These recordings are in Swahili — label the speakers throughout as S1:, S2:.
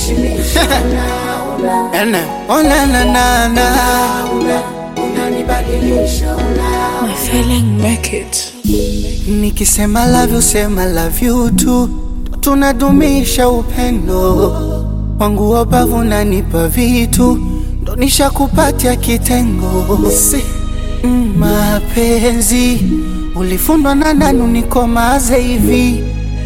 S1: My feeling make it.
S2: Nikisema love you, sema love you too. Tunadumisha upendo wangu wabavu na nipa vitu, ndo nishakupatia kitengo. Mapenzi ulifundwa na nani unikomaze hivi?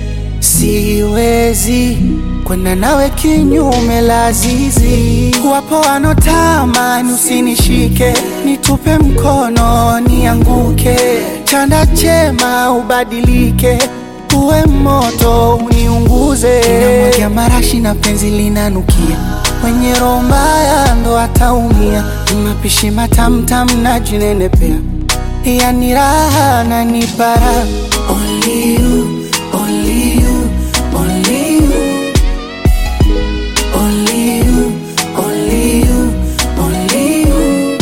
S2: Siwezi kwenda nawe kinyume la zizi. Wapo wanotamani usinishike, nitupe mkono nianguke. Chanda chema ubadilike, uwe moto uniunguze. Namwagia marashi na penzi linanukia, mwenye roho mbaya ndo ataumia. Mapishi matamtam na jinenepea, yani raha na nipara. Only you, only you, only you. Only you, only you, only you.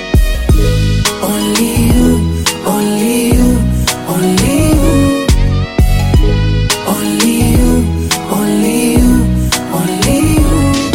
S2: Only you, only you, only you. Only you, only you, only you.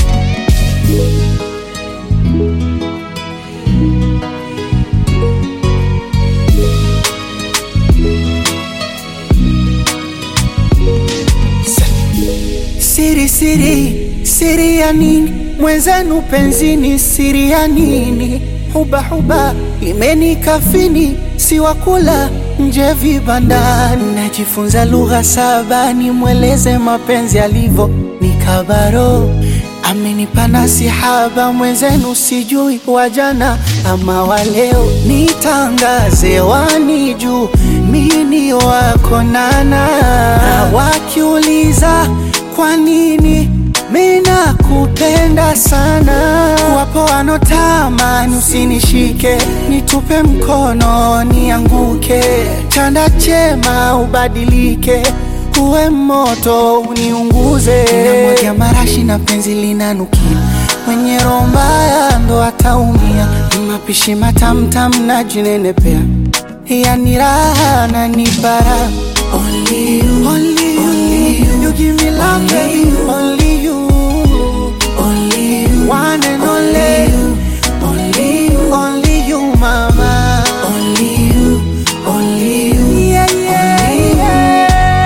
S2: Siri, siri, siri ya nini? Mwenzenu penzini, siri ya nini? Huba huba imenikafini, si wakula nje vibandani. Najifunza lugha saba, nimweleze mapenzi alivyo nikabaro. Amenipa nasihaba, mwenzenu sijui wajana ama waleo. Nitangaze waniju, mini wako nana. Wakiuliza kwa nini mina kupenda sana, wapo wanotamani usinishike, nitupe mkono nianguke. Chanda chema ubadilike, uwe moto uniunguze. Namwagia marashi na penzi linanukia, mwenye roho mbaya ndo ataumia. Mapishi matamtam na jinenepea, yani raha na nipara. Only you, only you, only you. You give me love, baby. Only you, only you. One and only you, only you, only you, mama. Only you, only you, yeah, yeah, yeah.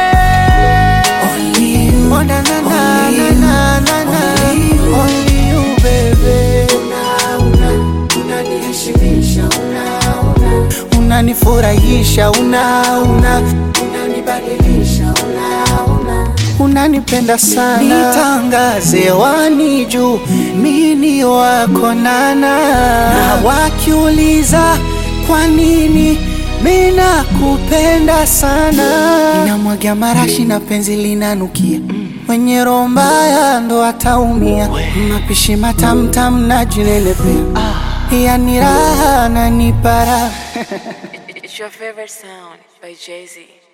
S2: Only you, oh na na na na na na. Only you, baby. Unaniheshimisha, unanifurahisha, unanibadilisha, unanipenda sana. Nitangaze waniju, mini wako nana. Na wakiuliza kwa nini mina kupenda sana, ninamwagia marashi na penzi linanukia, mwenye roho mbaya ndo ataumia. Mapishi matamtam na jinenepea, yani raha na nipara.
S1: It's your favorite sound by Jay-Z.